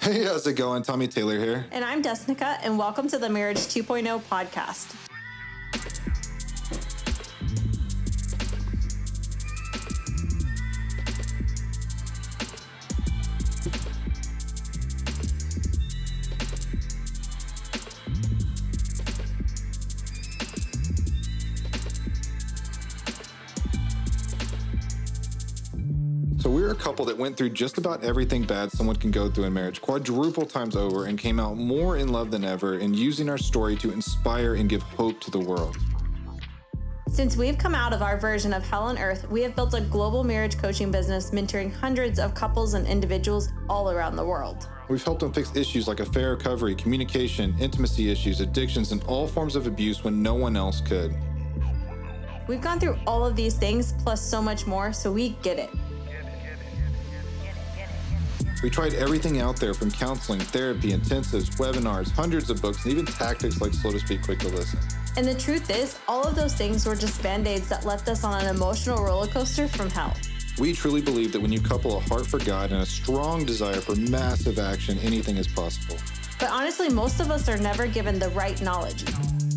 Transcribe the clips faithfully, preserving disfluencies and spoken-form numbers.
Hey, how's it going? Tommy Taylor here. And I'm Desnica, and welcome to the Marriage two point oh podcast. So we're a couple that went through just about everything bad someone can go through in marriage, quadruple times over, and came out more in love than ever, and using our story to inspire and give hope to the world. Since we've come out of our version of hell on earth, we have built a global marriage coaching business mentoring hundreds of couples and individuals all around the world. We've helped them fix issues like affair recovery, communication, intimacy issues, addictions, and all forms of abuse when no one else could. We've gone through all of these things, plus so much more, so we get it. We tried everything out there, from counseling, therapy, intensives, webinars, hundreds of books, and even tactics like slow to speak, quick to listen. And the truth is, all of those things were just band-aids that left us on an emotional roller coaster from hell. We truly believe that when you couple a heart for God and a strong desire for massive action, anything is possible. But honestly, most of us are never given the right knowledge.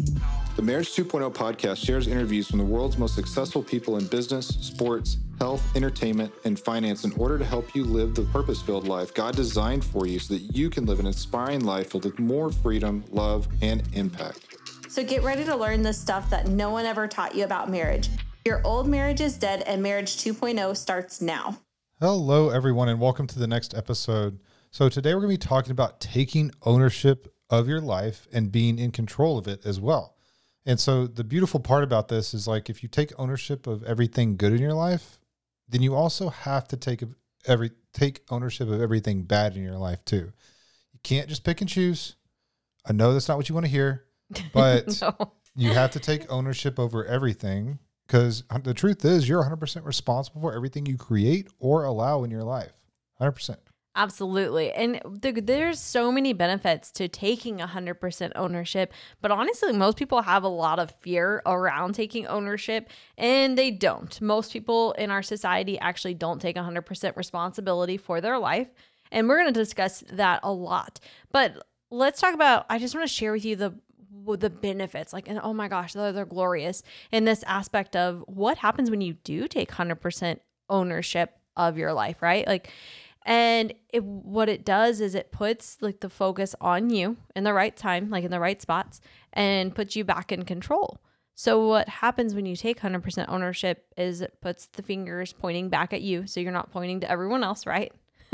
The Marriage two point oh podcast shares interviews from the world's most successful people in business, sports, health, entertainment, and finance in order to help you live the purpose-filled life God designed for you so that you can live an inspiring life filled with more freedom, love, and impact. So get ready to learn the stuff that no one ever taught you about marriage. Your old marriage is dead, and Marriage two point oh starts now. Hello, everyone, and welcome to the next episode. So today we're going to be talking about taking ownership of your life and being in control of it as well. And so the beautiful part about this is, like, if you take ownership of everything good in your life, then you also have to take every take ownership of everything bad in your life too. You can't just pick and choose. I know that's not what you want to hear, but no. You have to take ownership over everything, because the truth is you're one hundred percent responsible for everything you create or allow in your life. one hundred percent. Absolutely. And th- there's so many benefits to taking one hundred percent ownership. But honestly, most people have a lot of fear around taking ownership, and they don't. Most people in our society actually don't take one hundred percent responsibility for their life. And we're going to discuss that a lot. But let's talk about, I just want to share with you the the benefits. Like, and oh my gosh, they're, they're glorious in this aspect of what happens when you do take one hundred percent ownership of your life, right? Like, And it, what it does is it puts like the focus on you in the right time, like in the right spots, and puts you back in control. So what happens when you take one hundred percent ownership is it puts the fingers pointing back at you. So you're not pointing to everyone else, right?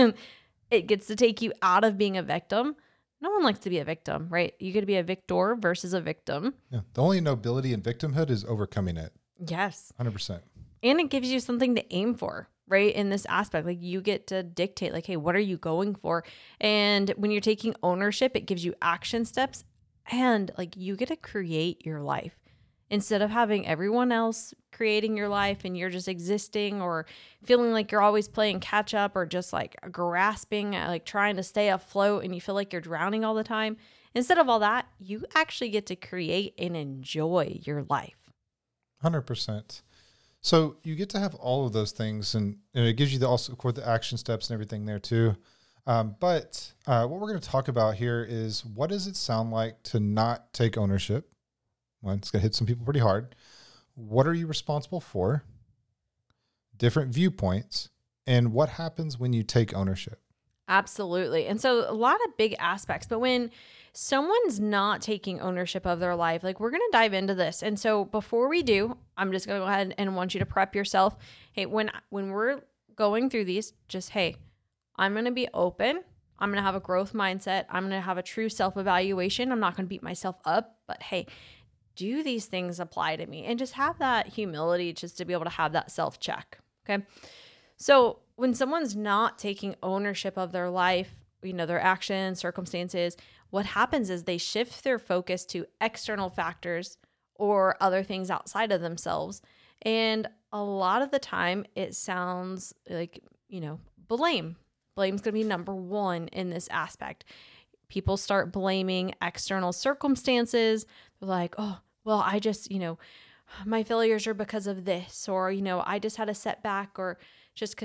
It gets to take you out of being a victim. No one likes to be a victim, right? You get to be a victor versus a victim. Yeah. The only nobility in victimhood is overcoming it. Yes. one hundred percent. And it gives you something to aim for. Right? In this aspect, like you get to dictate, like, hey, what are you going for? And when you're taking ownership, it gives you action steps, and like you get to create your life instead of having everyone else creating your life and you're just existing or feeling like you're always playing catch up or just like grasping at, like trying to stay afloat and you feel like you're drowning all the time. Instead of all that, you actually get to create and enjoy your life. one hundred percent. So you get to have all of those things, and, and it gives you the, also, of course, the action steps and everything there too. Um, but uh, what we're going to talk about here is, what does it sound like to not take ownership? Well, it's going to hit some people pretty hard. What are you responsible for? Different viewpoints, and what happens when you take ownership? Absolutely. And so a lot of big aspects, but when someone's not taking ownership of their life, like we're going to dive into this. And so before we do, I'm just going to go ahead and want you to prep yourself. Hey, when, when we're going through these, just, hey, I'm going to be open. I'm going to have a growth mindset. I'm going to have a true self-evaluation. I'm not going to beat myself up, but hey, do these things apply to me? And just have that humility just to be able to have that self-check. Okay. So when someone's not taking ownership of their life, you know, their actions, circumstances, what happens is they shift their focus to external factors or other things outside of themselves. And a lot of the time it sounds like, you know, blame. Blame's going to be number one in this aspect. People start blaming external circumstances. They're like, oh, well, I just, you know, my failures are because of this, or, you know, I just had a setback, or just because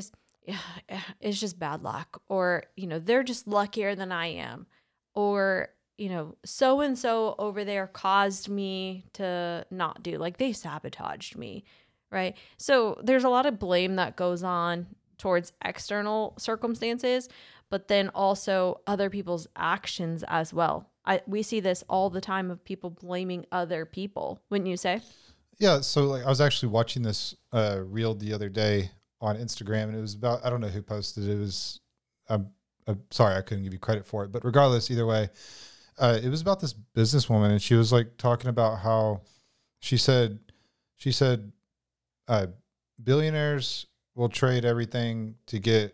it's just bad luck, or, you know, they're just luckier than I am, or, you know, so-and-so over there caused me to not do, like they sabotaged me, right? So there's a lot of blame that goes on towards external circumstances, but then also other people's actions as well. I, we see this all the time of people blaming other people, wouldn't you say? Yeah. So like I was actually watching this uh, reel the other day on Instagram, and it was about, I don't know who posted it. It was, I'm, I'm sorry, I couldn't give you credit for it, but regardless, either way, uh, it was about this businesswoman, and she was like talking about how she said, she said, uh, billionaires will trade everything to get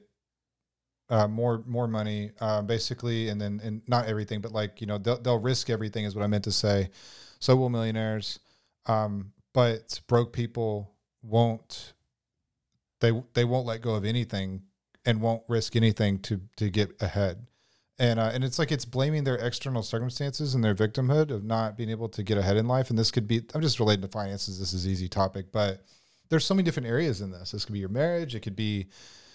uh, more, more money, uh, basically. And then, and not everything, but like, you know, they'll, they'll risk everything is what I meant to say. So will millionaires. Um, but broke people won't, they, they won't let go of anything and won't risk anything to, to get ahead. And, uh, and it's like, it's blaming their external circumstances and their victimhood of not being able to get ahead in life. And this could be, I'm just relating to finances. This is an easy topic, but there's so many different areas in this. This could be your marriage. It could be,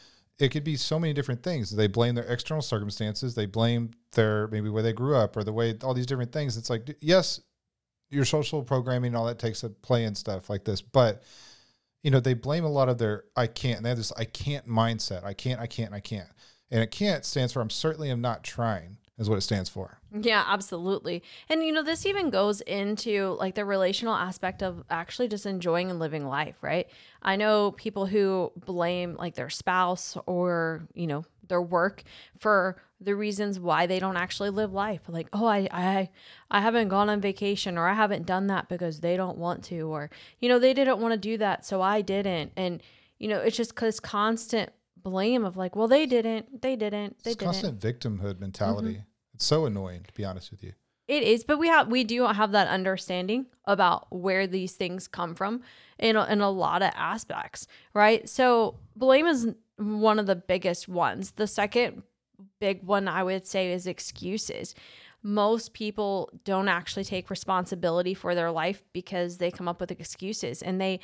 it could be so many different things. They blame their external circumstances. They blame their, maybe where they grew up or the way, all these different things. It's like, yes, your social programming and all that takes a play and stuff like this, but you know, they blame a lot of their, I can't, and they have this, I can't mindset. I can't, I can't, I can't. And it can't stands for, I'm certainly am not trying, is what it stands for. Yeah, absolutely. And, you know, this even goes into like the relational aspect of actually just enjoying and living life, right? I know people who blame like their spouse or, you know, their work for the reasons why they don't actually live life. Like, oh, I, I, I haven't gone on vacation, or I haven't done that because they don't want to, or, you know, they didn't want to do that, so I didn't. And, you know, it's just this constant blame of like, well, they didn't, they didn't, they it's didn't. Constant victimhood mentality. Mm-hmm. It's so annoying, to be honest with you. It is, but we have, we do have that understanding about where these things come from in a, in a lot of aspects, right? So blame is one of the biggest ones. The second big one I would say is excuses. Most people don't actually take responsibility for their life because they come up with excuses and they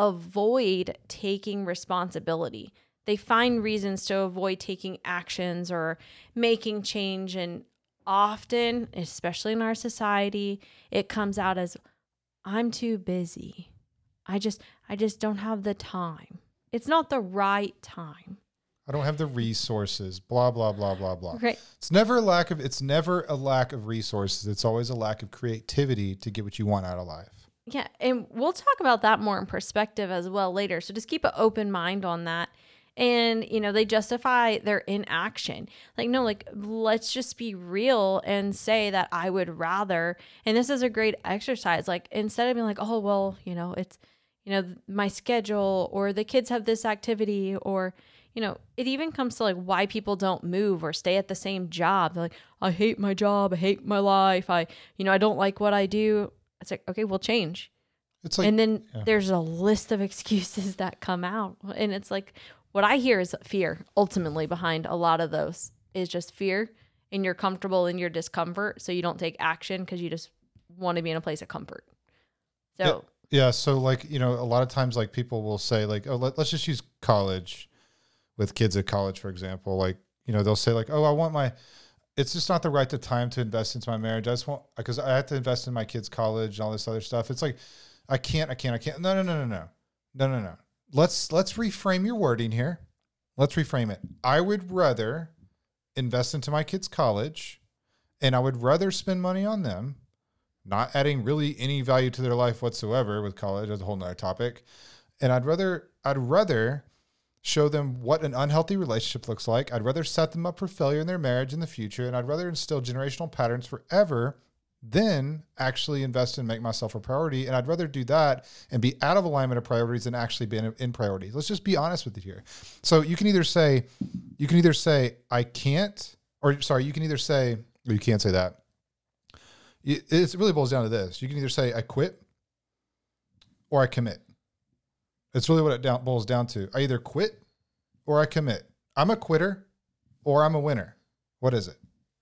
avoid taking responsibility. They find reasons to avoid taking actions or making change. And often, especially in our society, it comes out as, I'm too busy. I just, I just don't have the time. It's not the right time. I don't have the resources, blah, blah, blah, blah, blah. Right. It's never a lack of, it's never a lack of resources. It's always a lack of creativity to get what you want out of life. Yeah. And we'll talk about that more in perspective as well later. So just keep an open mind on that. And, you know, they justify their inaction. Like, no, like, let's just be real and say that I would rather, and this is a great exercise. Like, instead of being like, oh, well, you know, it's, you know, my schedule, or the kids have this activity, or, you know, it even comes to like why people don't move or stay at the same job. They're like, I hate my job. I hate my life. I, you know, I don't like what I do. It's like, okay, we'll change. It's like, and then yeah. there's a list of excuses that come out. And it's like, what I hear is fear ultimately behind a lot of those is just fear, and you're comfortable in your discomfort. So you don't take action because you just want to be in a place of comfort. So, yeah. yeah. So like, you know, a lot of times like people will say like, oh, let, let's just use college with kids at college, for example. Like, you know, they'll say like, oh, I want my, it's just not the right time to invest into my marriage. I just want, because I have to invest in my kids' college and all this other stuff. It's like, I can't, I can't, I can't. No, no, no, no, no, no, no, no. Let's let's reframe your wording here. Let's reframe it. I would rather invest into my kids' college, and I would rather spend money on them, not adding really any value to their life whatsoever with college. That's a whole nother topic. And I'd rather I'd rather show them what an unhealthy relationship looks like. I'd rather set them up for failure in their marriage in the future, and I'd rather instill generational patterns forever than actually invest and make myself a priority. And I'd rather do that and be out of alignment of priorities than actually be in, in priorities. Let's just be honest with it here. So you can either say, you can either say, I can't, or sorry, you can either say, or you can't say that. It, it really boils down to this. You can either say, I quit, or I commit. It's really what it down, boils down to. I either quit or I commit. I'm a quitter or I'm a winner. What is it?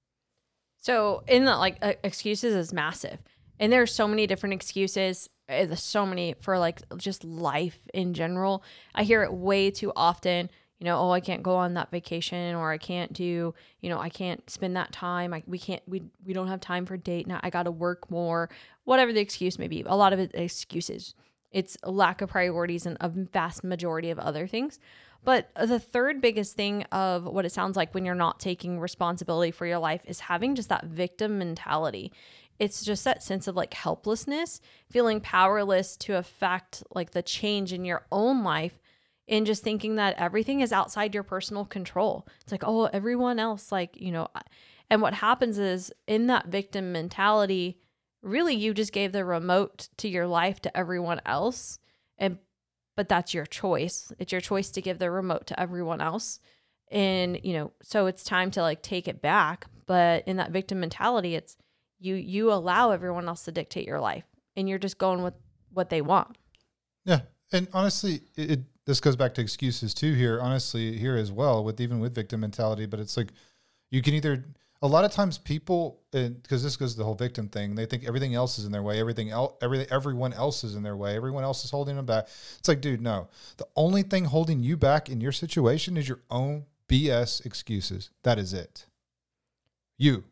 So in the like uh, excuses is massive, and there are so many different excuses. Uh, there's so many for like just life in general. I hear it way too often. you know, oh, I can't go on that vacation, or I can't do, you know, I can't spend that time. I, we can't, we, we don't have time for date night. I got to work more, whatever the excuse may be. A lot of it excuses. It's a lack of priorities and a vast majority of other things. But the third biggest thing of what it sounds like when you're not taking responsibility for your life is having just that victim mentality. It's just that sense of like helplessness, feeling powerless to affect like the change in your own life, and just thinking that everything is outside your personal control. It's like, oh, everyone else, like, you know, and what happens is in that victim mentality, really you just gave the remote to your life to everyone else. And, but that's your choice. It's your choice to give the remote to everyone else. And, you know, so it's time to like take it back. But in that victim mentality, it's you, you allow everyone else to dictate your life, and you're just going with what they want. Yeah. And honestly, it, it this goes back to excuses too here, honestly, here as well, with even with victim mentality. But it's like, you can either, a lot of times people, because this goes to the whole victim thing, they think everything else is in their way, everything else, everything, everyone else is in their way, everyone else is holding them back. It's like, dude, no. The only thing holding you back in your situation is your own B S excuses. That is it. You.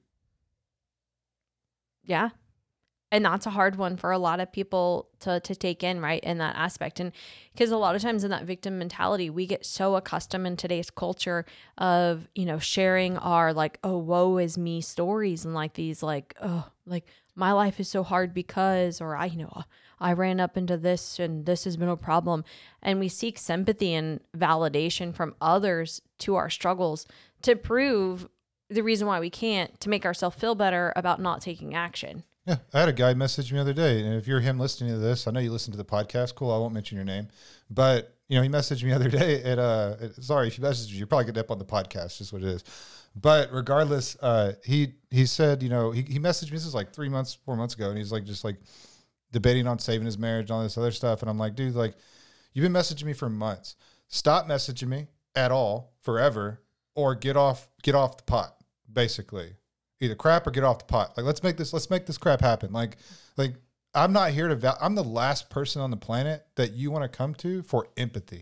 Yeah. And that's a hard one for a lot of people to to take in, right, in that aspect. And because a lot of times in that victim mentality, we get so accustomed in today's culture of, you know, sharing our like, oh, woe is me stories, and like these like, oh, like my life is so hard because, or I, you know, I ran up into this and this has been a problem. And we seek sympathy and validation from others to our struggles to prove the reason why we can't, to make ourselves feel better about not taking action. Yeah, I had a guy message me the other day, and if you're him listening to this, I know you listen to the podcast. Cool, I won't mention your name, but you know he messaged me the other day. At uh, sorry if you messaged me, you're probably getting up on the podcast. Just what it is. But regardless, uh, he he said, you know, he he messaged me. This is like three months, four months ago, and he's like just like debating on saving his marriage and all this other stuff. And I'm like, dude, like you've been messaging me for months. Stop messaging me at all forever, or get off get off the pot, basically. Either crap or get off the pot. Like, let's make this, let's make this crap happen. Like, like I'm not here to, val- I'm the last person on the planet that you want to come to for empathy.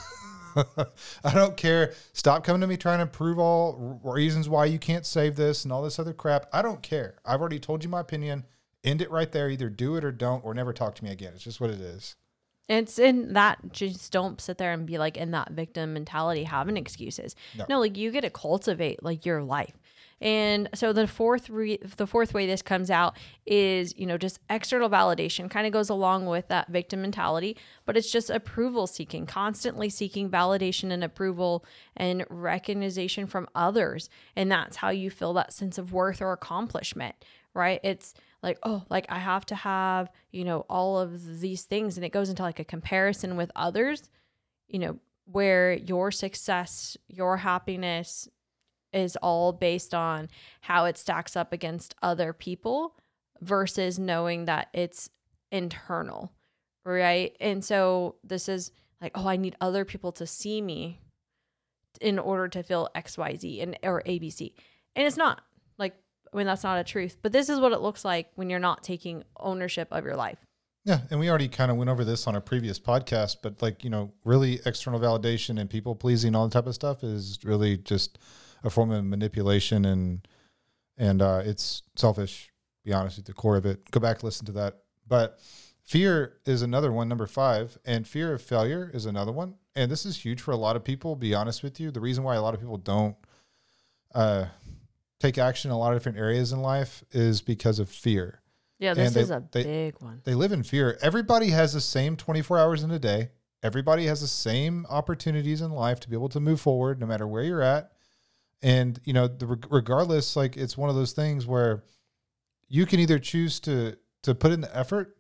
I don't care. Stop coming to me trying to prove all r- reasons why you can't save this and all this other crap. I don't care. I've already told you my opinion. End it right there. Either do it or don't, or never talk to me again. It's just what it is. It's in that, just don't sit there and be like in that victim mentality, having excuses. No, no like you get to cultivate like your life. And so the fourth re- the fourth way this comes out is, you know, just external validation kind of goes along with that victim mentality, but it's just approval seeking, constantly seeking validation and approval and recognition from others. And that's how you feel that sense of worth or accomplishment, right? It's like, oh, like I have to have, you know, all of these things. And it goes into like a comparison with others, you know, where your success, your happiness is all based on how it stacks up against other people versus knowing that it's internal, right? And so this is like, oh, I need other people to see me in order to feel X Y Z and or A B C. And it's not. Like, I mean, that's not a truth. But this is what it looks like when you're not taking ownership of your life. Yeah, and we already kind of went over this on a previous podcast, but like, you know, really external validation and people pleasing, all that type of stuff is really just a form of manipulation, and and uh, it's selfish, be honest, at the core of it. Go back, listen to that. But fear is another one, number five, and fear of failure is another one. And this is huge for a lot of people, be honest with you. The reason why a lot of people don't uh, take action in a lot of different areas in life is because of fear. Yeah, this they, is a they, big one. They live in fear. Everybody has the same twenty-four hours in a day. Everybody has the same opportunities in life to be able to move forward no matter where you're at. And, you know, the, regardless, like it's one of those things where you can either choose to to put in the effort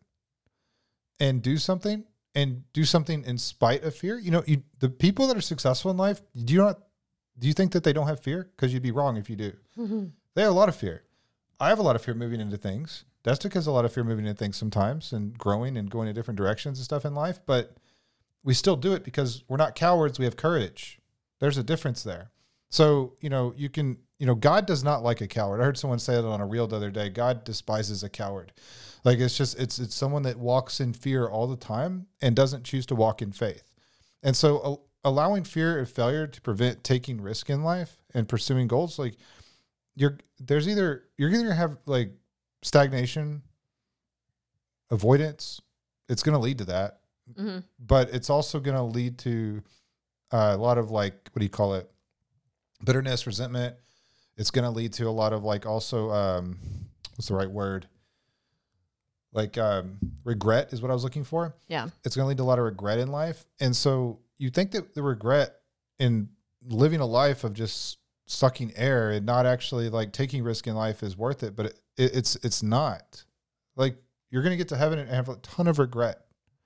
and do something and do something in spite of fear. You know, you, the people that are successful in life, do you not, do you think that they don't have fear? Because you'd be wrong if you do. Mm-hmm. They have a lot of fear. I have a lot of fear moving into things. Destic has a lot of fear moving into things sometimes and growing and going in different directions and stuff in life, but we still do it because we're not cowards. We have courage. There's a difference there. So, you know, you can, you know, God does not like a coward. I heard someone say that on a reel the other day. God despises a coward. Like it's just, it's, it's someone that walks in fear all the time and doesn't choose to walk in faith. And so allowing fear of failure to prevent taking risk in life and pursuing goals, like you're there's either you're either gonna have like stagnation, avoidance. It's going to lead to that, Mm-hmm. but it's also going to lead to uh, a lot of like, what do you call it? Bitterness, resentment. It's going to lead to a lot of like also, um, what's the right word? Like um, regret is what I was looking for. Yeah. It's going to lead to a lot of regret in life. And so you think that the regret in living a life of just sucking air and not actually like taking risk in life is worth it, but it, it, it's it's not. Like you're going to get to heaven and have a ton of regret.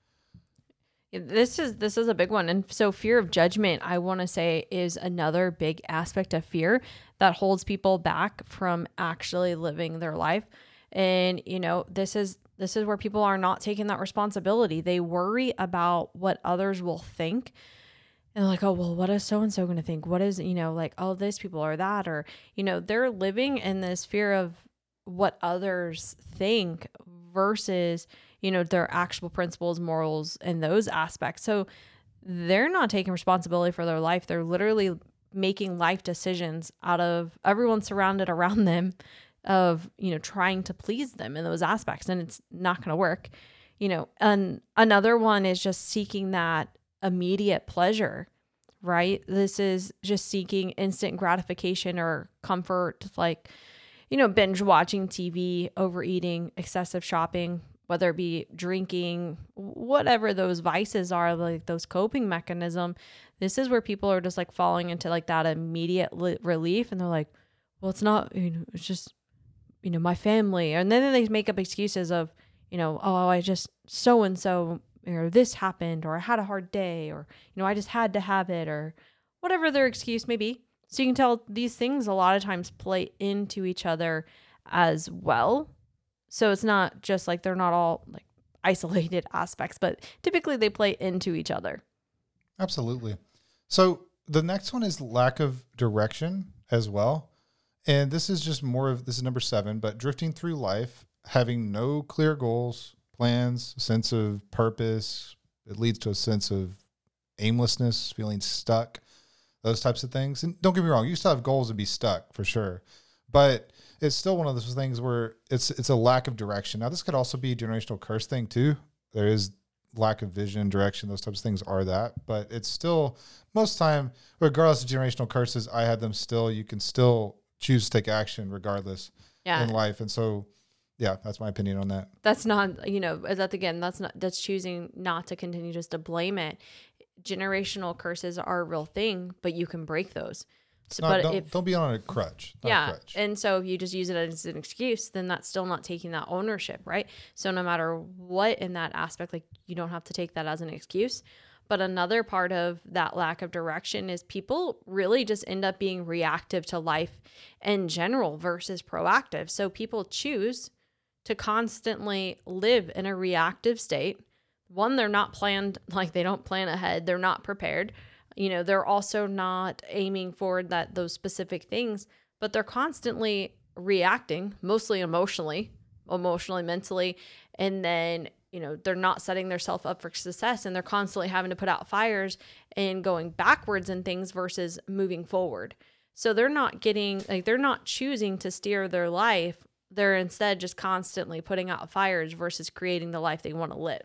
This is this is a big one. And so fear of judgment, I want to say, is another big aspect of fear that holds people back from actually living their life. And, you know, this is this is where people are not taking that responsibility. They worry about what others will think. And they're like, oh, well, what is so-and-so going to think? What is, you know, like, oh, this people or that, or, you know, they're living in this fear of what others think versus, you know, their actual principles, morals, and those aspects. So they're not taking responsibility for their life. They're literally making life decisions out of everyone surrounded around them of, you know, trying to please them in those aspects. And it's not going to work, you know. And another one is just seeking that immediate pleasure, right? This is just seeking instant gratification or comfort, like, you know, binge watching T V, overeating, excessive shopping, whether it be drinking, whatever those vices are, like those coping mechanism. This is where people are just like falling into like that immediate li- relief. And they're like, well, it's not, you know, it's just, you know, my family. And then they make up excuses of, you know, oh, I just so-and-so, or this happened, or I had a hard day, or, you know, I just had to have it, or whatever their excuse may be. So you can tell these things a lot of times play into each other as well. So it's not just like they're not all like isolated aspects, but typically they play into each other. Absolutely. So the next one is lack of direction as well. And this is just more of, this is number seven, but drifting through life, having no clear goals, plans, sense of purpose. It leads to a sense of aimlessness, feeling stuck, those types of things. And don't get me wrong, you still have goals and be stuck for sure. But it's still one of those things where it's it's a lack of direction. Now, this could also be a generational curse thing too. There is lack of vision, direction, those types of things are that. But it's still, most time, regardless of generational curses, I had them still. You can still choose to take action regardless Yeah. in life. And so, yeah, that's my opinion on that. That's not, you know, that again, that's not, that's choosing not to continue just to blame it. Generational curses are a real thing, but you can break those. So, Not, but don't, if, don't be on a crutch. Not yeah. a crutch. And so if you just use it as an excuse, then that's still not taking that ownership, right? So no matter what in that aspect, like you don't have to take that as an excuse. But another part of that lack of direction is people really just end up being reactive to life in general versus proactive. So people choose to constantly live in a reactive state. One, they're not planned, like they don't plan ahead. They're not prepared. You know, they're also not aiming for that those specific things, but they're constantly reacting, mostly emotionally, emotionally, mentally. And then, you know, they're not setting themselves up for success, and they're constantly having to put out fires and going backwards in things versus moving forward. So they're not getting, like, they're not choosing to steer their life. They're instead just constantly putting out fires versus creating the life they want to live.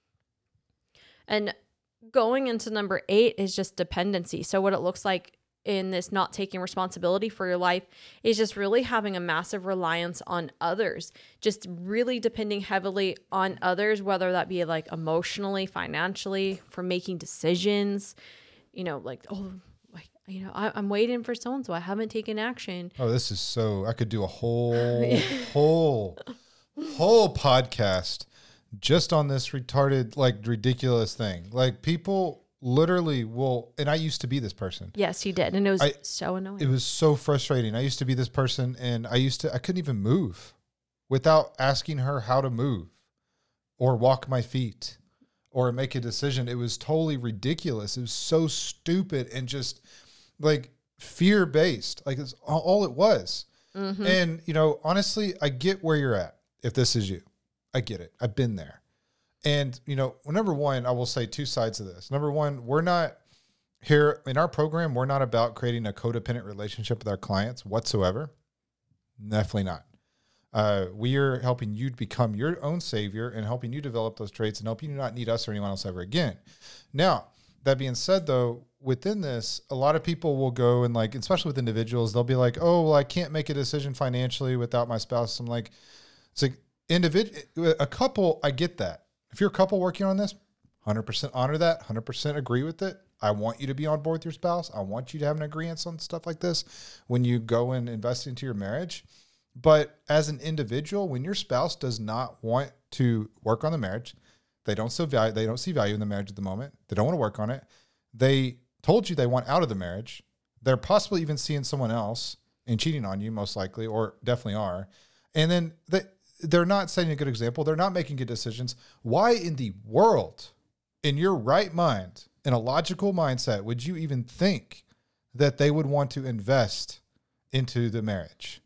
And going into number eight is just dependency. So what it looks like in this not taking responsibility for your life is just really having a massive reliance on others, just really depending heavily on others, whether that be like emotionally, financially, for making decisions, you know, like, oh, like, you know, I, I'm waiting for so-and-so. I haven't taken action. Oh, this is so, I could do a whole, whole, whole podcast just on this retarded, like ridiculous thing. Like people literally will, and I used to be this person. Yes, you did. And it was I, so annoying. It was so frustrating. I used to be this person, and I used to, I couldn't even move without asking her how to move or walk my feet or make a decision. It was totally ridiculous. It was so stupid and just like fear-based. Like it's all, all it was. Mm-hmm. And, you know, honestly, I get where you're at. If this is you, I get it. I've been there. And, you know, number one, I will say two sides of this. Number one, we're not here in our program, we're not about creating a codependent relationship with our clients whatsoever. Definitely not. Uh, we are helping you to become your own savior and helping you develop those traits and helping you not need us or anyone else ever again. Now, that being said, though, within this, a lot of people will go and like, especially with individuals, they'll be like, oh, well, I can't make a decision financially without my spouse. I'm like, it's like individual, a couple, I get that. If you're a couple working on this, one hundred percent honor that, one hundred percent agree with it. I want you to be on board with your spouse. I want you to have an agreement on stuff like this when you go and invest into your marriage. But as an individual, when your spouse does not want to work on the marriage, they don't see value, they don't see value in the marriage at the moment. They don't want to work on it. They told you they want out of the marriage. They're possibly even seeing someone else and cheating on you, most likely, or definitely are. And then they, they're not setting a good example. They're not making good decisions. Why in the world, in your right mind, in a logical mindset, would you even think that they would want to invest into the marriage?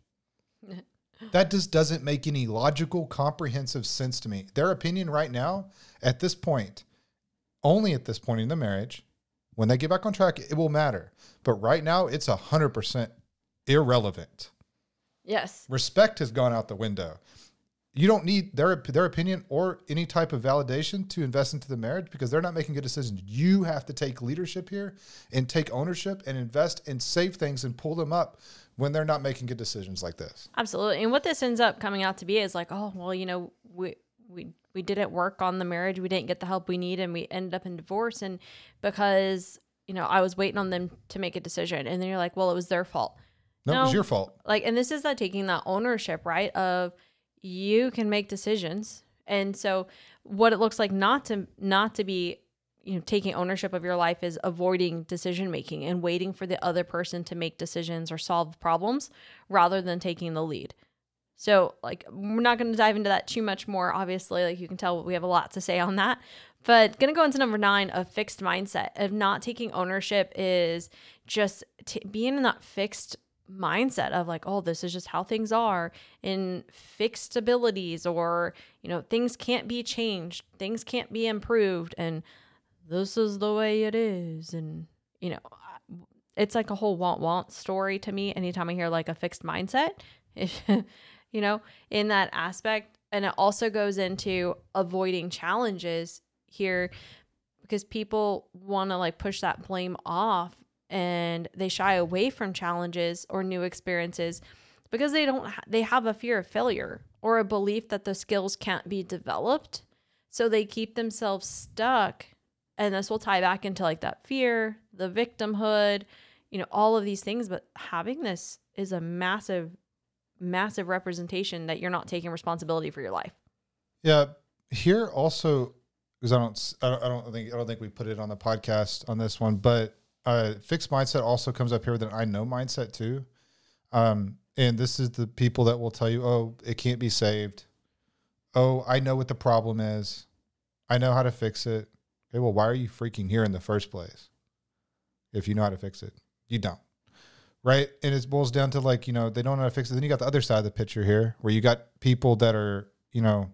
That just doesn't make any logical, comprehensive sense to me. Their opinion right now, at this point, only at this point in the marriage, when they get back on track, it will matter. But right now, it's one hundred percent irrelevant. Yes. Respect has gone out the window. You don't need their their opinion or any type of validation to invest into the marriage because they're not making good decisions. You have to take leadership here and take ownership and invest and save things and pull them up when they're not making good decisions like this. Absolutely. And what this ends up coming out to be is like, oh, well, you know, we we we didn't work on the marriage. We didn't get the help we need, and we ended up in divorce. And because, you know, I was waiting on them to make a decision. And then you're like, well, it was their fault. No, no, it was your fault. Like, and this is that taking that ownership, right? Of you can make decisions. And so what it looks like not to not to be, you know, taking ownership of your life is avoiding decision making and waiting for the other person to make decisions or solve problems rather than taking the lead. So like, we're not going to dive into that too much more. Obviously, like you can tell, we have a lot to say on that, but going to go into number nine, a fixed mindset of not taking ownership is just t- being in that fixed mindset of like, oh, this is just how things are, in fixed abilities, or, you know, things can't be changed, things can't be improved, and this is the way it is. And, you know, it's like a whole want want story to me anytime I hear like a fixed mindset, you know, in that aspect. And it also goes into avoiding challenges here because people want to like push that blame off, and they shy away from challenges or new experiences because they don't ha- they have a fear of failure or a belief that the skills can't be developed. So they keep themselves stuck. And this will tie back into like that fear, the victimhood, you know, all of these things. But having this is a massive, massive representation that you're not taking responsibility for your life. Yeah. Here also, because I don't, I don't, I don't think, I don't think we put it on the podcast on this one, but uh, fixed mindset also comes up here with an I know mindset too. Um, and this is the people that will tell you, oh, it can't be saved. Oh, I know what the problem is. I know how to fix it. Okay, well, why are you freaking here in the first place? If you know how to fix it, you don't. Right. And it boils down to like, you know, they don't know how to fix it. Then you got the other side of the picture here where you got people that are, you know,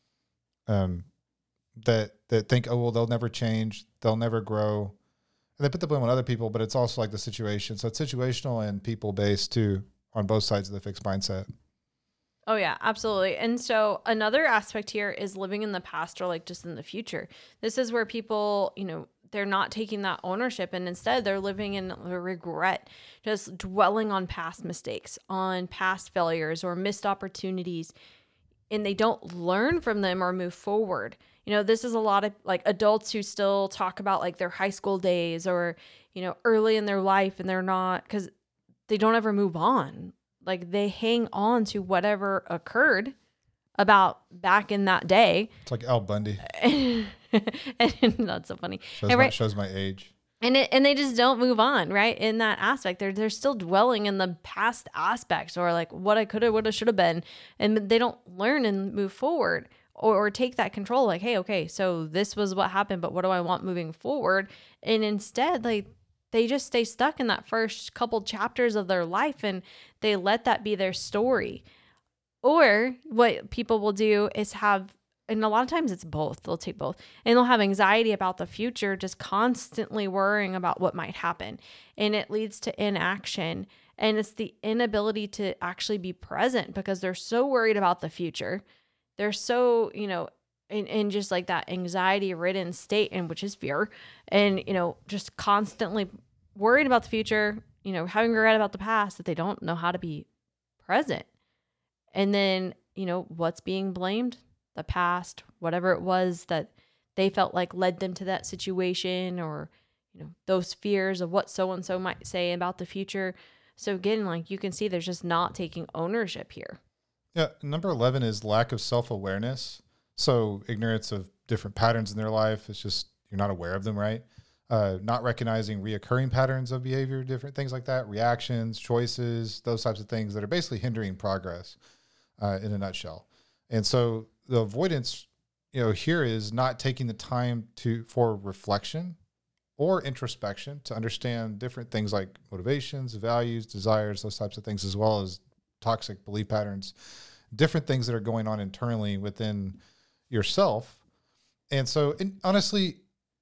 um, that, that think, oh, well, they'll never change. They'll never grow. And they put the blame on other people, but it's also like the situation. So it's situational and people based too on both sides of the fixed mindset. Oh yeah, absolutely. And so another aspect here is living in the past or like just in the future. This is where people, you know, they're not taking that ownership, and instead they're living in regret, just dwelling on past mistakes, on past failures or missed opportunities, and they don't learn from them or move forward. You know, this is a lot of like adults who still talk about like their high school days or, you know, early in their life, and they're not, because they don't ever move on. Like they hang on to whatever occurred about back in that day. It's like Al Bundy. and that's so funny. Shows, and, my, right, shows my age. And it, and they just don't move on, right? In that aspect, they're they're still dwelling in the past aspects or like what I could have, would have, should have been, and they don't learn and move forward or, or take that control. Like, hey, okay, so this was what happened, but what do I want moving forward? And instead, like, they just stay stuck in that first couple chapters of their life, and they let that be their story. Or what people will do is have and a lot of times it's both. They'll take both. And they'll have anxiety about the future, just constantly worrying about what might happen. And it leads to inaction. And it's the inability to actually be present because they're so worried about the future. They're so, you know, in, in just like that anxiety ridden state, and which is fear. And, you know, just constantly worried about the future, you know, having regret about the past, that they don't know how to be present. And then, you know, what's being blamed? The past, whatever it was that they felt like led them to that situation, or, you know, those fears of what so-and-so might say about the future. So again, like you can see there's just not taking ownership here. Yeah. Number eleven is lack of self-awareness. So ignorance of different patterns in their life. It's just, you're not aware of them, right? Uh, not recognizing reoccurring patterns of behavior, different things like that, reactions, choices, those types of things that are basically hindering progress uh, in a nutshell. And so the avoidance, you know, here is not taking the time to for reflection or introspection to understand different things like motivations, values, desires, those types of things, as well as toxic belief patterns, different things that are going on internally within yourself. And so, and honestly,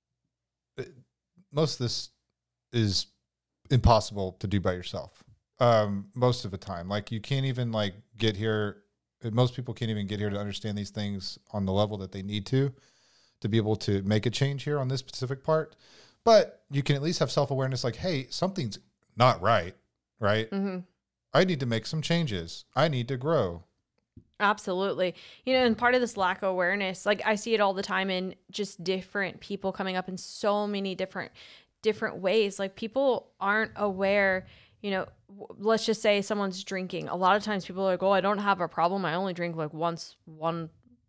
most of this is impossible to do by yourself. Um, most of the time, like you can't even like get here. Most people can't even get here to understand these things on the level that they need to, to be able to make a change here on this specific part. But you can at least have self-awareness like, hey, something's not right, right? Mm-hmm. I need to make some changes. I need to grow. Absolutely. You know, and part of this lack of awareness, like I see it all the time in just different people coming up in so many different, different ways. Like people aren't aware, you know, let's just say someone's drinking. A lot of times people are like, oh, I don't have a problem. I only drink like once, one,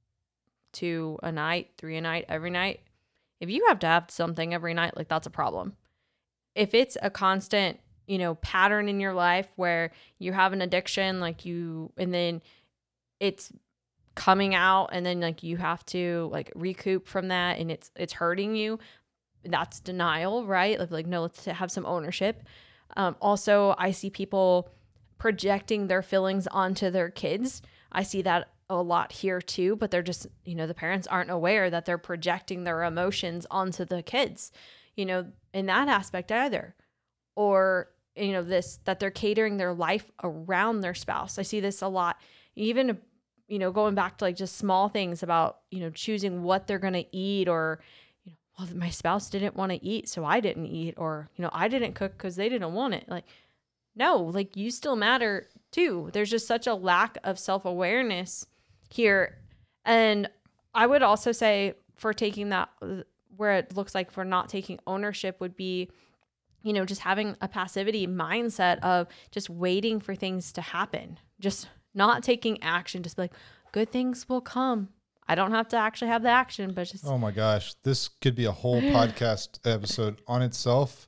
two a night, three a night, every night. If you have to have something every night, like that's a problem. If it's a constant, you know, pattern in your life where you have an addiction, like you, and then it's coming out and then like you have to like recoup from that and it's, it's hurting you. That's denial, right? Like, like no, let's have some ownership. Um, also, I see people projecting their feelings onto their kids. I see that a lot here too, but they're just, you know, the parents aren't aware that they're projecting their emotions onto the kids, you know, in that aspect either. Or, you know, this, that they're catering their life around their spouse. I see this a lot, even, you know, going back to like just small things about, you know, choosing what they're going to eat, or, you know, well, my spouse didn't want to eat, so I didn't eat, or, you know, I didn't cook because they didn't want it. Like, no, like you still matter too. There's just such a lack of self-awareness here. And I would also say for taking that, where it looks like for not taking ownership would be, you know, just having a passivity mindset of just waiting for things to happen, just not taking action, just be like, good things will come. I don't have to actually have the action, but just. Oh my gosh. This could be a whole podcast episode on itself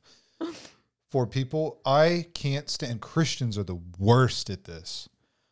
for people. I can't stand, Christians are the worst at this.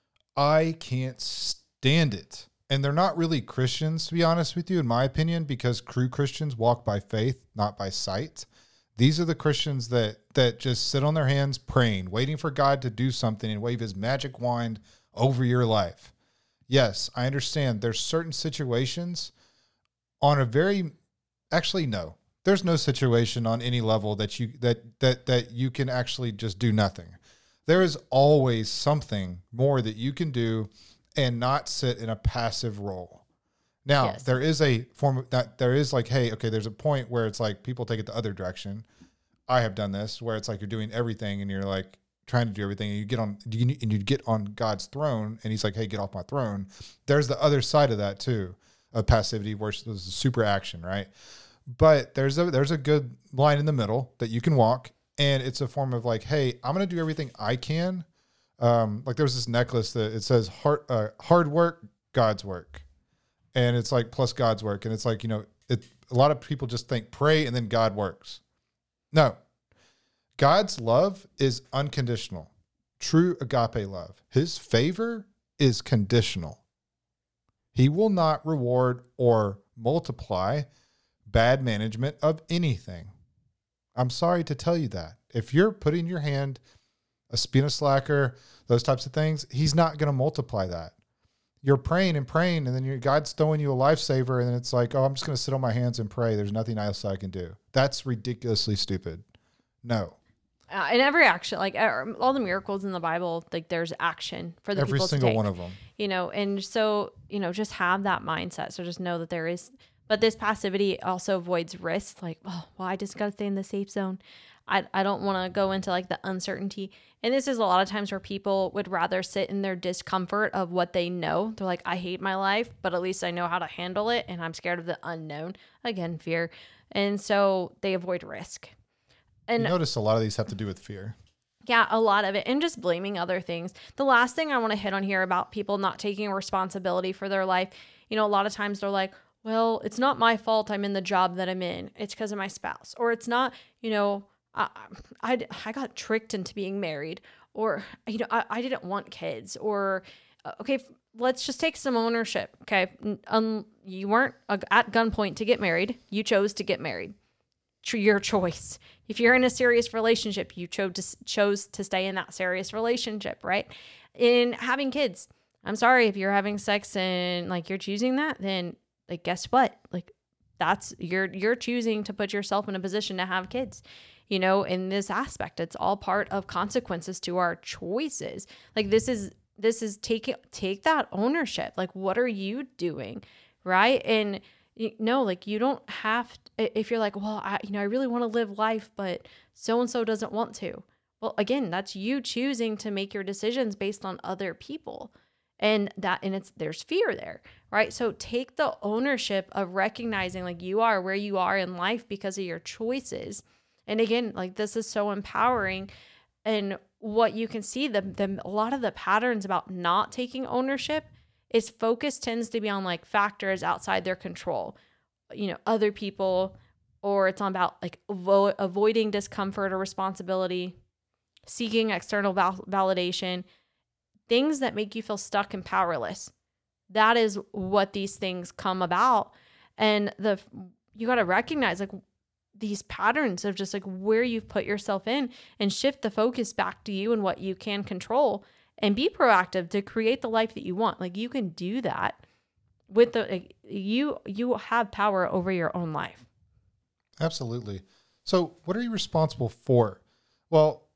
I can't stand it. And they're not really Christians, to be honest with you, in my opinion, because true Christians walk by faith, not by sight. These are the Christians that that just sit on their hands praying, waiting for God to do something and wave his magic wand over your life. Yes, I understand there's certain situations on a very, actually, no, there's no situation on any level that you, that, that, that you can actually just do nothing. There is always something more that you can do and not sit in a passive role. Now, yes. There is a form of that. There is like, hey, okay, there's a point where it's like people take it the other direction. I have done this where it's like you're doing everything and you're like trying to do everything and you get on and you get on God's throne and he's like, hey, get off my throne. There's the other side of that too, of passivity versus super action, right? But there's a there's a good line in the middle that you can walk, and it's a form of like, hey, I'm going to do everything I can. Um, like there's this necklace that it says hard uh, hard work, God's work. And it's like plus God's work. And it's like, you know, it, a lot of people just think pray and then God works. No. God's love is unconditional. True agape love. His favor is conditional. He will not reward or multiply bad management of anything. I'm sorry to tell you that. If you're putting your hand, a being a slacker, those types of things, he's not going to multiply that. you're praying and praying, and then your God's throwing you a lifesaver, and then it's like, oh, I'm just going to sit on my hands and pray. There's nothing else I can do. That's ridiculously stupid. No. Uh, in every action, like uh, all the miracles in the Bible, like there's action for the Every people single to take, one of them. You know, and so, you know, just have that mindset. So just know that there is, but this passivity also avoids risk. Like, oh, well, I just got to stay in the safe zone. I, I don't want to go into like the uncertainty. And this is a lot of times where people would rather sit in their discomfort of what they know. They're like, I hate my life, but at least I know how to handle it. And I'm scared of the unknown. Again, fear. And so they avoid risk. And you notice a lot of these have to do with fear. Yeah, a lot of it. And just blaming other things. The last thing I want to hit on here about people not taking responsibility for their life, you know, a lot of times they're like, well, it's not my fault I'm in the job that I'm in. It's because of my spouse. Or it's not, you know, I, I, I got tricked into being married. Or, you know, I, I didn't want kids. Or, okay, let's just take some ownership. Okay. Um, you weren't at gunpoint to get married. You chose to get married. Your choice. If you're in a serious relationship, you chose to, chose to stay in that serious relationship, right? In having kids, I'm sorry if you're having sex and like you're choosing that, then like guess what? Like that's you're you're choosing to put yourself in a position to have kids. You know, in this aspect, it's all part of consequences to our choices. Like this is this is take take that ownership. Like what are you doing, right? And you no, like you don't have to, if you're like, well, I, you know, I really want to live life, but so-and-so doesn't want to. Well, again, that's you choosing to make your decisions based on other people. And that, and it's, there's fear there, right? So take the ownership of recognizing like you are where you are in life because of your choices. And again, like this is so empowering. And what you can see, the, the a lot of the patterns about not taking ownership is focus tends to be on like factors outside their control, you know, other people, or it's on about like avo- avoiding discomfort or responsibility, seeking external val- validation, things that make you feel stuck and powerless. That is what these things come about. And the, you got to recognize like these patterns of just like where you've put yourself in and shift the focus back to you and what you can control. And be proactive to create the life that you want. Like you can do that with the, like, you, you have power over your own life. Absolutely. So what are you responsible for? Well,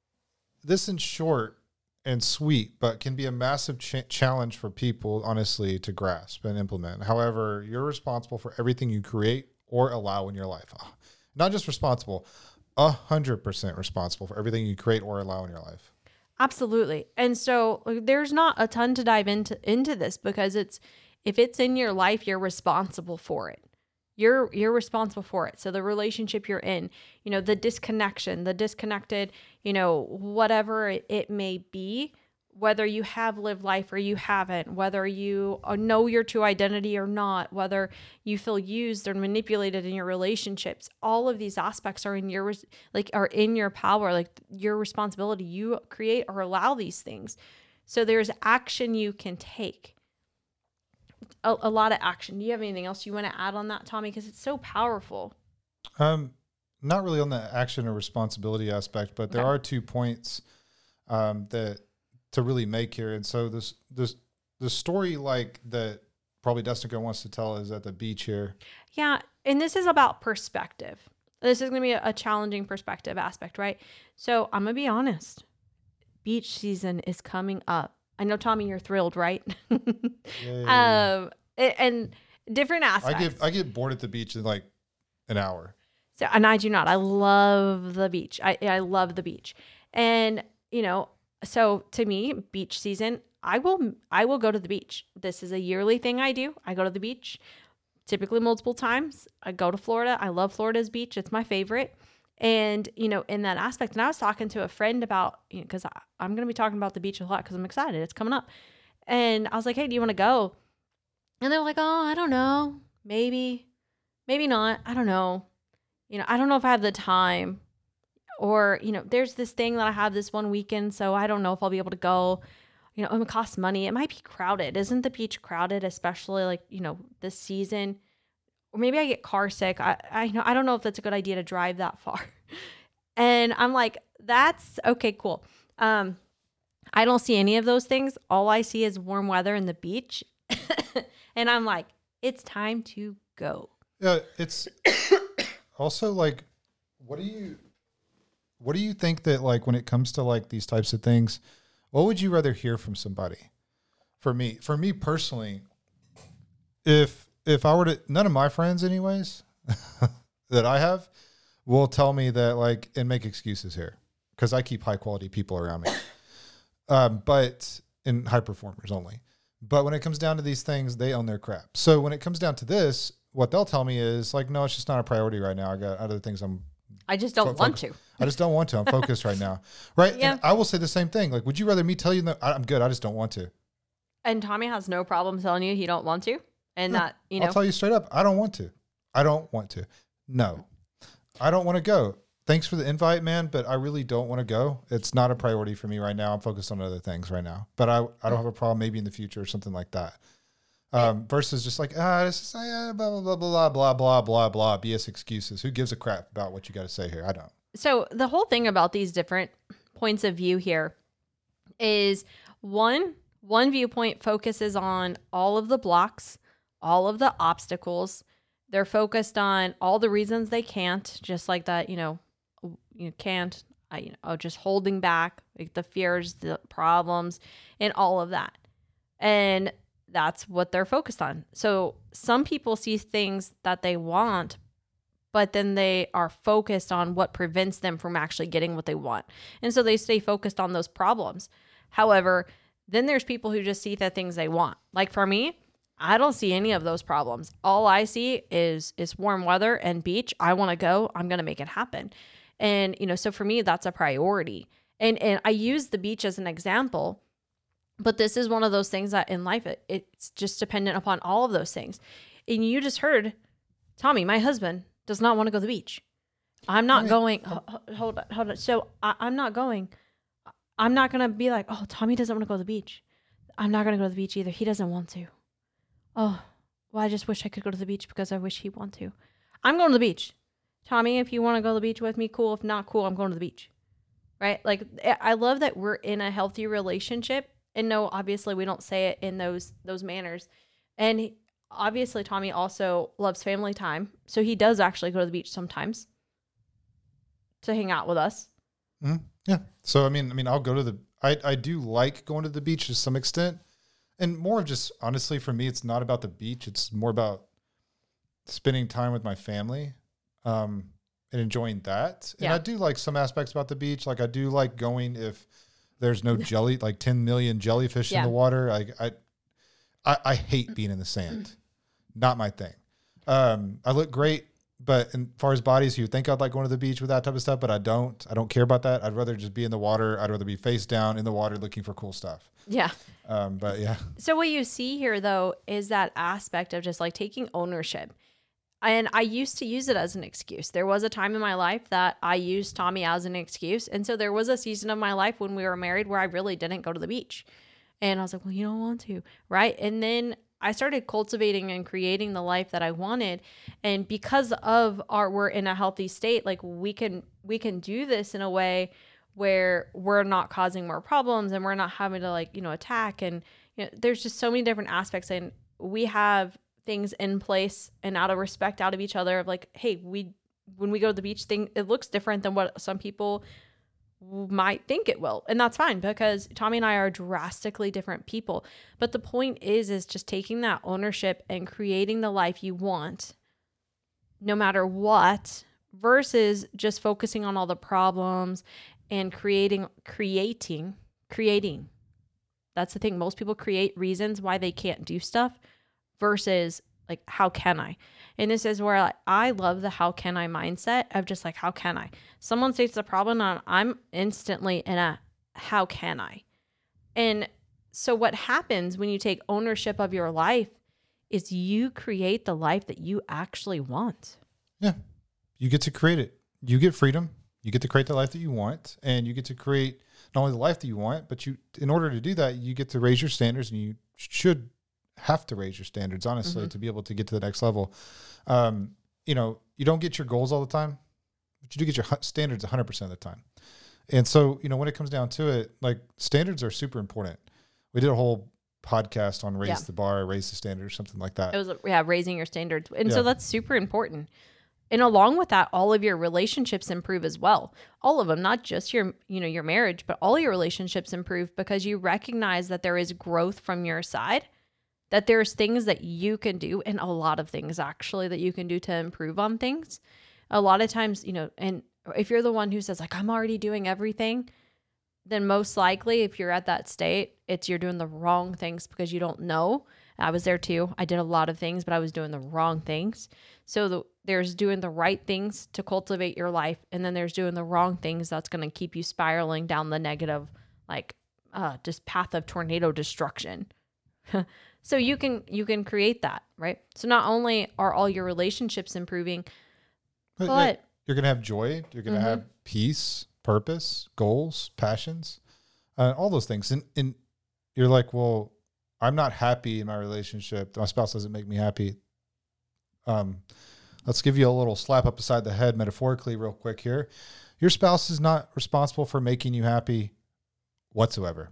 this in short and sweet, but can be a massive ch- challenge for people, honestly, to grasp and implement. However, you're responsible for everything you create or allow in your life. Not just responsible, a hundred percent responsible for everything you create or allow in your life. Absolutely. And so like, there's not a ton to dive into into this because it's if it's in your life, you're responsible for it. You're you're responsible for it. So the relationship you're in, you know, the disconnection, the disconnected, you know, whatever it, it may be, whether you have lived life or you haven't, whether you know your true identity or not, whether you feel used or manipulated in your relationships, all of these aspects are in your, like, are in your power, like your responsibility. You create or allow these things. So there's action you can take. A, a lot of action. Do you have anything else you want to add on that, Tommy? Because it's so powerful. Um, not really on the action or responsibility aspect, but there Okay. are two points um, that to really make here. And so this this the story like that probably Dustin wants to tell is at the beach here. Yeah, and this is about perspective. This is going to be a, a challenging perspective aspect, right? So I'm going to be honest. Beach season is coming up. I know, Tommy, you're thrilled, right? um, and different aspects. I get I get bored at the beach in like an hour. So, and I do not. I love the beach. I I love the beach, and you know, so to me, beach season, I will I will go to the beach. This is a yearly thing I do. I go to the beach, typically multiple times. I go to Florida. I love Florida's beach. It's my favorite. And, you know, in that aspect, and I was talking to a friend about, you know, because I'm going to be talking about the beach a lot because I'm excited. It's coming up. And I was like, hey, do you want to go? And they were like, oh, I don't know. Maybe, maybe not. I don't know. You know, I don't know if I have the time. Or, you know, there's this thing that I have this one weekend, so I don't know if I'll be able to go. You know, it costs money. It might be crowded. Isn't the beach crowded, especially like, you know, this season? Or maybe I get car sick. I, I know I don't know if that's a good idea to drive that far. And I'm like, that's okay, cool. Um, I don't see any of those things. All I see is warm weather and the beach. And I'm like, it's time to go. Yeah, it's also like, what do you, what do you think that like when it comes to like these types of things, what would you rather hear from somebody? For me, for me personally, if if I were to, none of my friends anyways that I have will tell me that like and make excuses here because I keep high quality people around me, um, but in high performers only. But when it comes down to these things, they own their crap. So when it comes down to this, what they'll tell me is like, no, it's just not a priority right now. I got other things I'm. I just don't fo- want focus- to. I just don't want to. I'm focused right now. Right. Yeah. And I will say the same thing. Like, would you rather me tell you that I'm good? I just don't want to. And Tommy has no problem telling you he don't want to. And No, that, you know, I'll tell you straight up. I don't want to. I don't want to. No, I don't want to go. Thanks for the invite, man, but I really don't want to go. It's not a priority for me right now. I'm focused on other things right now, but I, I don't have a problem maybe in the future or something like that. Um, versus just like, ah, this is uh, blah, blah, blah, blah, blah, blah, blah, blah, B S excuses. Who gives a crap about what you got to say here? I don't. so the whole thing about these different points of view here is one, one viewpoint focuses on all of the blocks, all of the obstacles. They're focused on all the reasons they can't, just like that, you know, you can't, I, you know, just holding back, like the fears, the problems, and all of that. And that's what they're focused on. So some people see things that they want, but then they are focused on what prevents them from actually getting what they want. And so they stay focused on those problems. However, then there's people who just see the things they want. Like for me, I don't see any of those problems. All I see is is warm weather and beach. I want to go. I'm going to make it happen. And, you know, so for me, that's a priority. And and I use the beach as an example, but this is one of those things that in life, it, it's just dependent upon all of those things. And you just heard, Tommy, my husband, does not want to go to the beach. I'm not I mean, going. Ho- hold on, hold on. So I, I'm not going. I'm not going to be like, oh, Tommy doesn't want to go to the beach. I'm not going to go to the beach either. He doesn't want to. Oh, well, I just wish I could go to the beach because I wish he want to. I'm going to the beach. Tommy, if you want to go to the beach with me, cool. If not, cool, I'm going to the beach. Right? Like, I love that we're in a healthy relationship. And no, obviously, we don't say it in those those manners. And he, obviously, Tommy also loves family time. So he does actually go to the beach sometimes to hang out with us. Mm-hmm. Yeah. So, I mean, I mean, I'll go to the, I, I do like going to the beach to some extent. And more of just, honestly, for me, it's not about the beach. It's more about spending time with my family um, and enjoying that. And Yeah. I do like some aspects about the beach. Like I do like going if there's no jelly, like ten million jellyfish Yeah. in the water. I, I, I, I hate being in the sand. Not my thing. Um, I look great, but as far as bodies, you think I'd like going to the beach with that type of stuff, but I don't. I don't care about that. I'd rather just be in the water. I'd rather be face down in the water looking for cool stuff. Yeah. Um, but yeah. So what you see here, though, is that aspect of just like taking ownership. And I used to use it as an excuse. There was a time in my life that I used Tommy as an excuse. And so there was a season of my life when we were married where I really didn't go to the beach. And I was like, well, you don't want to, right? And then I started cultivating and creating the life that I wanted. And because of our, we're in a healthy state, like we can, we can do this in a way where we're not causing more problems and we're not having to like, you know, attack. And, you know, there's just so many different aspects. And we have things in place and out of respect out of each other of like, hey, we, when we go to the beach thing, it looks different than what some people might think it will. And that's fine because Tommy and I are drastically different people. But the point is, is just taking that ownership and creating the life you want, no matter what, versus just focusing on all the problems and creating, creating, creating. That's the thing. Most people create reasons why they can't do stuff versus like, how can I? And this is where like, I love the how can I mindset of just like, how can I? Someone states a problem and I'm instantly in a how can I? And so what happens when you take ownership of your life is you create the life that you actually want. Yeah. You get to create it. You get freedom. You get to create the life that you want, and you get to create not only the life that you want, but you, in order to do that, you get to raise your standards, and you should have to raise your standards, honestly, mm-hmm. to be able to get to the next level. Um, you know, you don't get your goals all the time, but you do get your standards one hundred percent of the time. And so, you know, when it comes down to it, like standards are super important. We did a whole podcast on raise Yeah. the bar, raise the standard or something like that. It was, yeah, raising your standards. And Yeah. so that's super important. And along with that, all of your relationships improve as well. All of them, not just your, you know, your marriage, but all your relationships improve because you recognize that there is growth from your side, that there's things that you can do, and a lot of things actually that you can do to improve on things. A lot of times, you know, and if you're the one who says like, I'm already doing everything, then most likely if you're at that state, it's you're doing the wrong things because you don't know. I was there too. I did a lot of things, but I was doing the wrong things. So the, there's doing the right things to cultivate your life. And then there's doing the wrong things that's going to keep you spiraling down the negative, like uh, just path of tornado destruction. So you can, you can create that, right? So not only are all your relationships improving, But, but like, you're going to have joy. You're going to Mhm. have peace, purpose, goals, passions, uh, all those things. And, and you're like, well, I'm not happy in my relationship. My spouse doesn't make me happy. Um, let's give you a little slap up beside the head, metaphorically, real quick here. Your spouse is not responsible for making you happy whatsoever.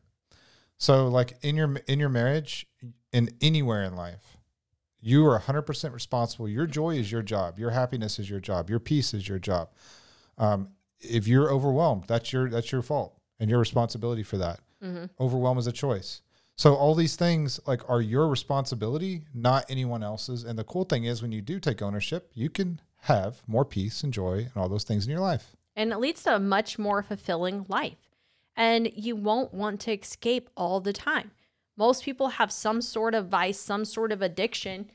So, like in your in your marriage, in anywhere in life, you are one hundred percent responsible. Your joy is your job. Your happiness is your job. Your peace is your job. Um, if you're overwhelmed, that's your that's your fault and your responsibility for that. Mhm. Overwhelm is a choice. So all these things like are your responsibility, not anyone else's. And the cool thing is when you do take ownership, you can have more peace and joy and all those things in your life. and it leads to a much more fulfilling life. And you won't want to escape all the time. Most people have some sort of vice, some sort of addiction,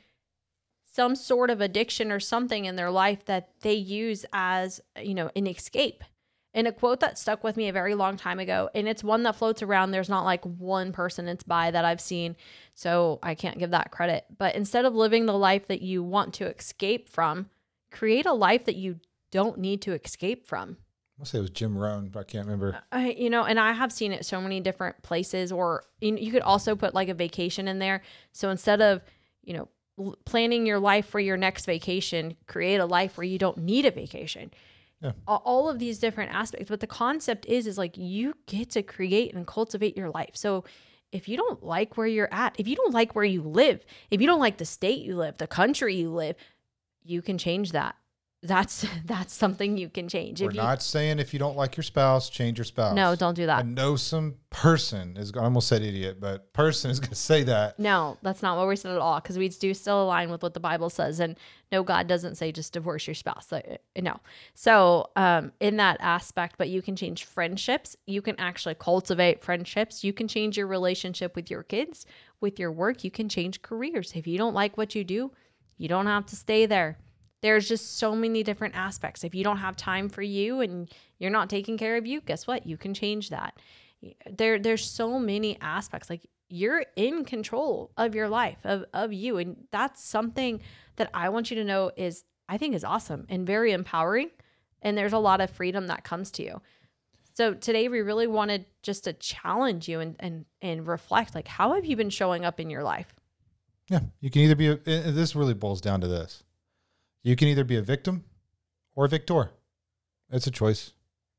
some sort of addiction or something in their life that they use as, you know, an escape. And a quote that stuck with me a very long time ago, and it's one that floats around. There's not like one person it's by that I've seen, so I can't give that credit. But instead of living the life that you want to escape from, create a life that you don't need to escape from. I'll say it was Jim Rohn, but I can't remember. I, you know, and I have seen it so many different places, or you, you could also put like a vacation in there. So instead of, you know, l- planning your life for your next vacation, create a life where you don't need a vacation. Yeah. A- All of these different aspects. But the concept is, is like you get to create and cultivate your life. So if you don't like where you're at, if you don't like where you live, if you don't like the state you live, the country you live, you can change that. That's that's something you can change. We're if you, not saying if you don't like your spouse, change your spouse. No, don't do that. I know some person is, I almost said idiot, but person is going to say that. No, that's not what we said at all, because we do still align with what the Bible says. And no, God doesn't say just divorce your spouse. Like, no. So um, in that aspect, but you can change friendships. You can actually cultivate friendships. You can change your relationship with your kids, with your work. You can change careers. If you don't like what you do, you don't have to stay there. There's just so many different aspects. If you don't have time for you and you're not taking care of you, guess what? You can change that. There, there's so many aspects. Like you're in control of your life, of, of you. And that's something that I want you to know is, I think is awesome and very empowering. And there's a lot of freedom that comes to you. So today we really wanted just to challenge you and, and, and reflect, like, how have you been showing up in your life? Yeah. You can either be, a, and this really boils down to this. You can either be a victim or a victor. It's a choice.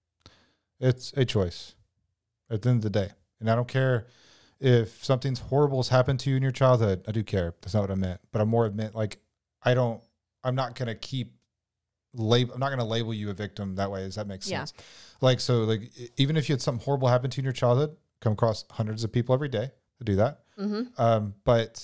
It's a choice at the end of the day. And I don't care if something's horrible has happened to you in your childhood. I do care. That's not what I meant. But I'm more admit like I don't, I'm not going to keep label, I'm not going to label you a victim that way. Does that make sense? Yeah. Like, so like, even if you had something horrible happen to you in your childhood, come across hundreds of people every day that do that. Mm-hmm. Um, but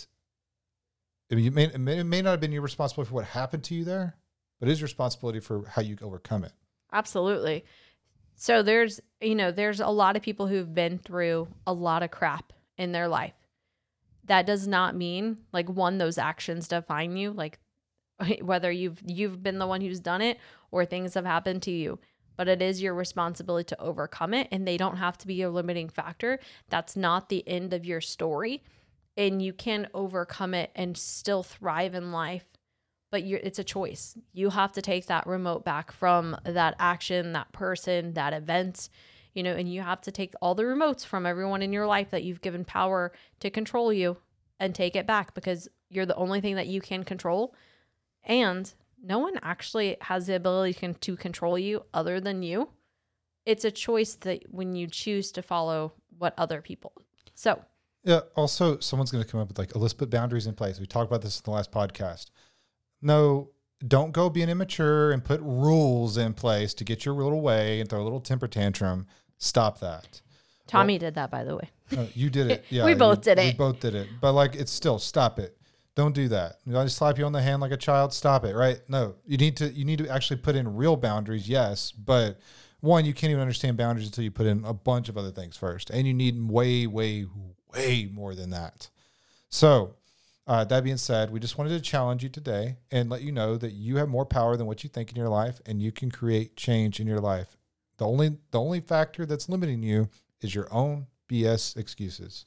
it may, it may, it may not have been your responsibility for what happened to you there, but it is your responsibility for how you overcome it. Absolutely. So there's, you know, there's a lot of people who've been through a lot of crap in their life. That does not mean like one, those actions define you, like whether you've, you've been the one who's done it or things have happened to you, but it is your responsibility to overcome it. And they don't have to be a limiting factor. That's not the end of your story. And you can overcome it and still thrive in life, but you're, it's a choice. You have to take that remote back from that action, that person, that event, you know, and you have to take all the remotes from everyone in your life that you've given power to control you and take it back, because you're the only thing that you can control. And no one actually has the ability to control you other than you. it's a choice that when you choose to follow what other people. So yeah. Also, someone's going to come up with like, oh, let's put boundaries in place. We talked about this in the last podcast. No, don't go being immature and put rules in place to get your little way and throw a little temper tantrum. Stop that. Tommy well, did that, by the way. Uh, you did it. Yeah, we both you, did it. We both did it. But like, it's still, stop it. Don't do that. You know, I just slap you on the hand like a child. Stop it. Right? No, you need to. You need to actually put in real boundaries. Yes, but one, you can't even understand boundaries until you put in a bunch of other things first, and you need way, way, way more than that. So, uh, that being said, we just wanted to challenge you today and let you know that you have more power than what you think in your life, and you can create change in your life. The only the only factor that's limiting you is your own B S excuses.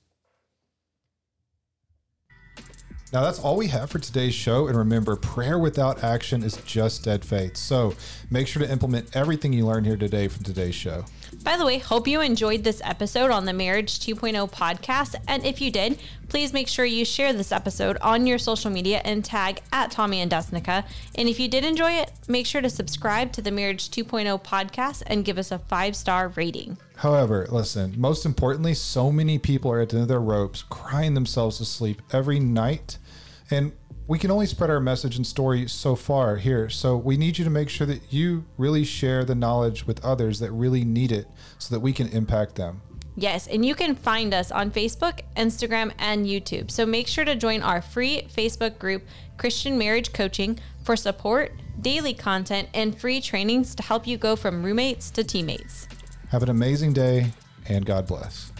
Now, that's all we have for today's show. And remember, prayer without action is just dead faith. So make sure to implement everything you learned here today from today's show. By the way, hope you enjoyed this episode on the Marriage two point oh podcast. And if you did, please make sure you share this episode on your social media and tag at Tommy and Desnica. And if you did enjoy it, make sure to subscribe to the Marriage two point oh podcast and give us a five-star rating. However, listen, most importantly, so many people are at the end of their ropes, crying themselves to sleep every night. And we can only spread our message and story so far here. So we need you to make sure that you really share the knowledge with others that really need it so that we can impact them. Yes, and you can find us on Facebook, Instagram, and YouTube. So make sure to join our free Facebook group, Christian Marriage Coaching, for support, daily content, and free trainings to help you go from roommates to teammates. Have an amazing day, and God bless.